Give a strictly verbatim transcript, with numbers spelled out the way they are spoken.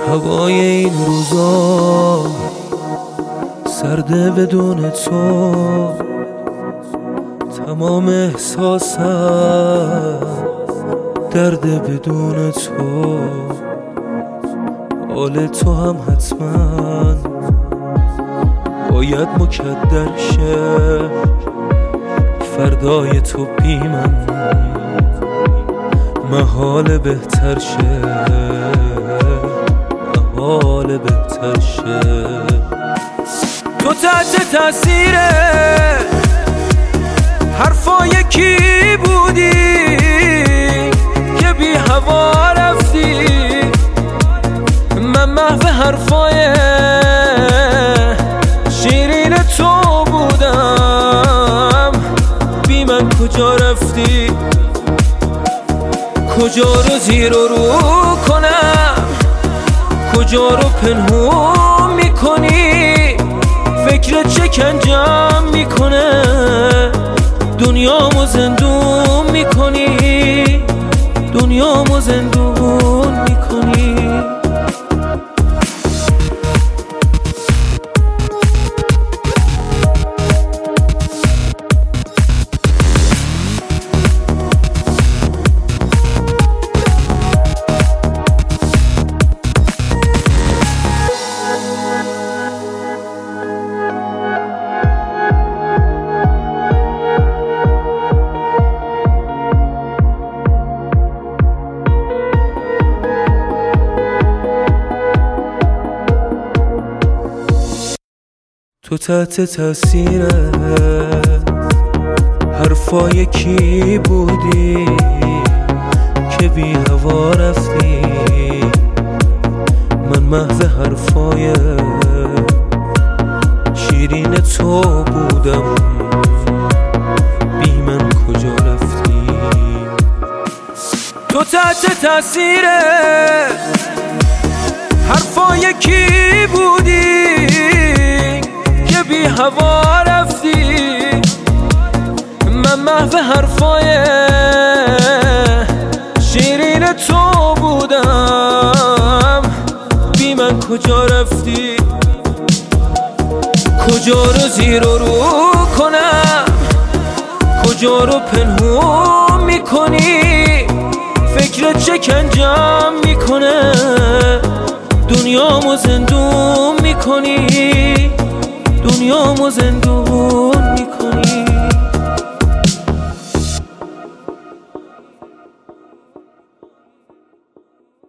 هوای این روزا سرده بدون تو، تمام احساسم درده بدون تو. حال تو هم حتما باید مکدر شه، فردای تو بی من محال بهتر شه، محال بهتر شه. تو تحت تاثیر حرفای کی بودی که بی هوا رفتی؟ من محو حرفای شیرین تو بودم، بی من کجا رفتی؟ کجا رو زیر و رو کنم، کجا رو پنهون میکنی؟ فکر چکنجم میکنه، دنیامو زندون میکنی، دنیامو زندون میکنی. تو تحت تاثیر حرفای کی بودی که بی هوا رفتی؟ من محو حرفای شیرین تو بودم، بی من کجا رفتی؟ تو تحت تاثیر حرفای کی بودی بی هوا رفتی؟ من محو حرفای شیرین تو بودم، بی من کجا رفتی؟ کجا رو زیر و رو کنم، کجا رو پنهون میکنی؟ فکر چکنجم میکنه، دنیامو زندون میکنی، دنیامو زندون